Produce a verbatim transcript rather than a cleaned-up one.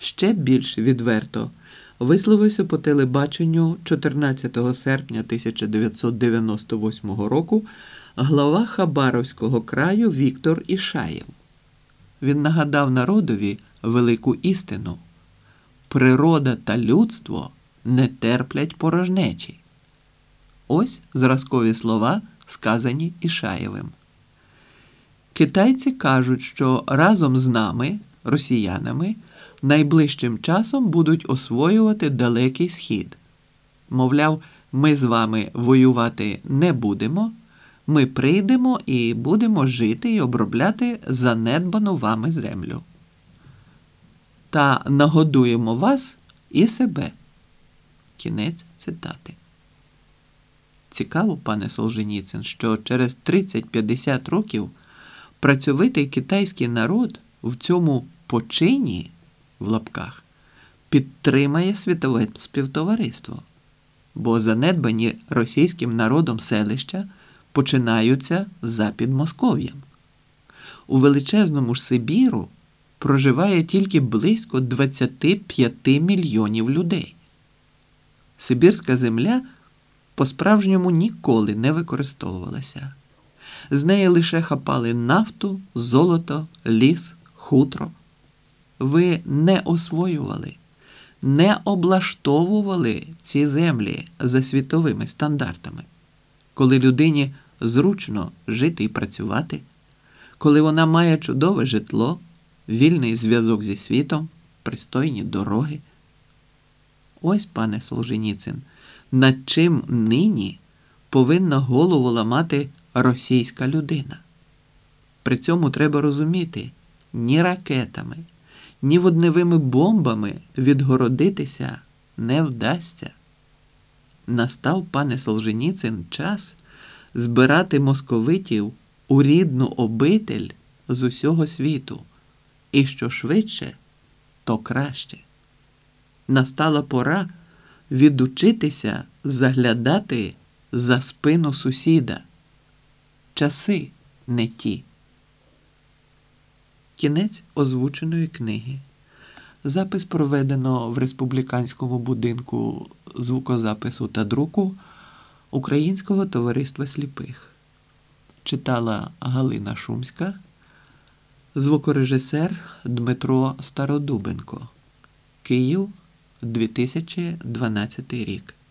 ще більш відверто висловився по телебаченню чотирнадцятого серпня тисяча дев'ятсот дев'яносто восьмого року глава Хабаровського краю Віктор Ішаєв. Він нагадав народові велику істину: природа та людство не терплять порожнечі. Ось зразкові слова, сказані Ішаєвим. Китайці кажуть, що разом з нами, росіянами, найближчим часом будуть освоювати Далекий Схід. Мовляв, ми з вами воювати не будемо, ми прийдемо і будемо жити і обробляти занедбану вами землю. Та нагодуємо вас і себе. Кінець цитати. Цікаво, пане Солженіцин, що через тридцять-п'ятдесят років працьовитий китайський народ в цьому «почині» в лапках підтримає світове співтовариство, бо занедбані російським народом селища починаються за Підмосков'ям. У величезному ж Сибіру проживає тільки близько двадцять п'ять мільйонів людей. Сибірська земля по-справжньому ніколи не використовувалася. З неї лише хапали нафту, золото, ліс, хутро. Ви не освоювали, не облаштовували ці землі за світовими стандартами. Коли людині зручно жити і працювати, коли вона має чудове житло, вільний зв'язок зі світом, пристойні дороги. Ось, пане Солженіцин, над чим нині повинна голову ламати російська людина. При цьому треба розуміти, ні ракетами, ні водневими бомбами відгородитися не вдасться. Настав, пане Солженіцин, час збирати московитів у рідну обитель з усього світу. І що швидше, то краще. Настала пора відучитися заглядати за спину сусіда. Часи не ті. Кінець озвученої книги. Запис проведено в Республіканському будинку звукозапису та друку Українського товариства сліпих. Читала Галина Шумська, звукорежисер Дмитро Стародубенко. Київ, дві тисячі дванадцятий рік.